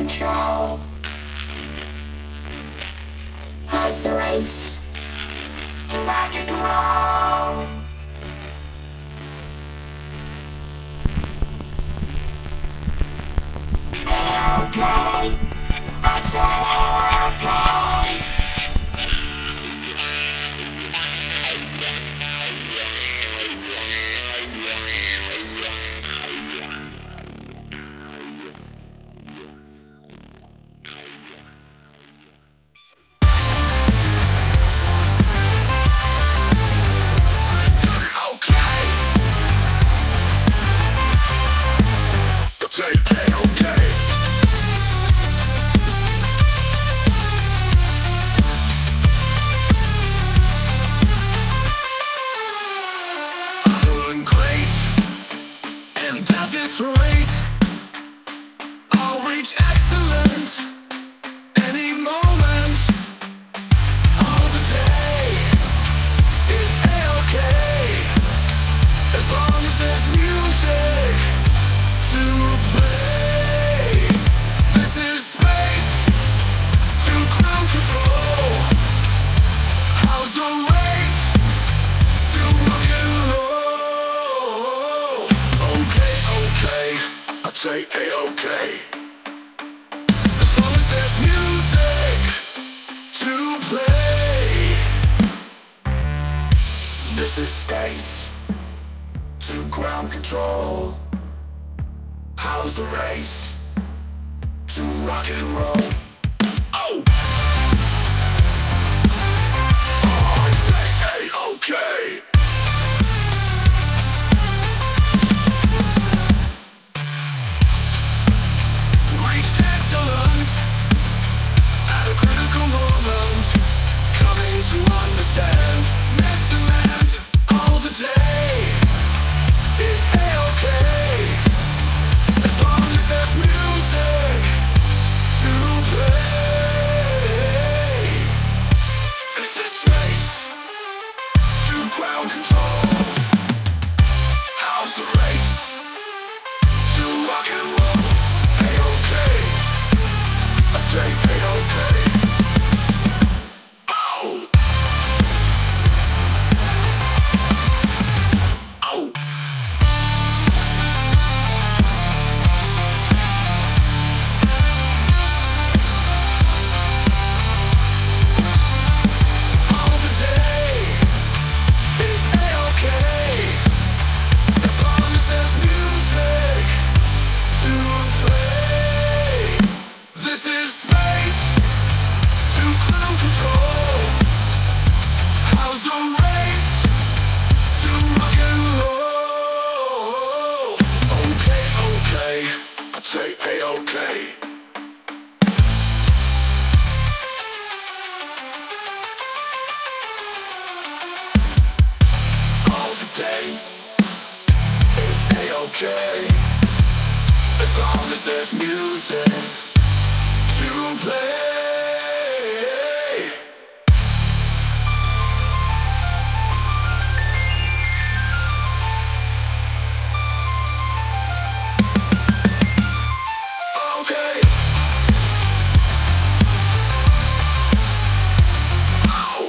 control. How's the race to rock and roll? Okay, I say okay. At this rate, I'll reach excellent any moment of the day. Is A-okay as long as there's music to play. This is space to ground control. How's the race to rock and roll? Okay, I'd say A-okay as long as there's music to play. This is space to ground control. How's the race to rock and roll? Oh! I say A-okay. Reached excellent at a critical moment, coming to understand next demand all the day is A-okay as long as there's music to play. This is space to ground control. How's the race to rock and roll? A-okay, I say A-okay. Oh! Oh! All the day is A-okay as long as there's music to play. This is space to ground control. How's the race to rock and roll? Okay, I'd say A-okay. All the day is A-okay as long as there's music to play. Okay. Oh.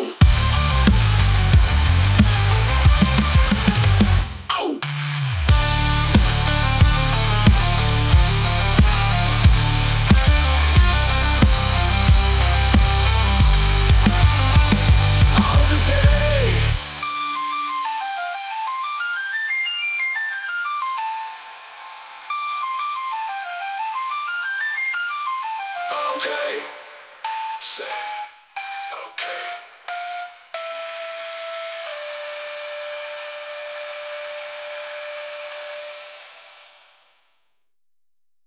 Oh. All the day. Okay. Say.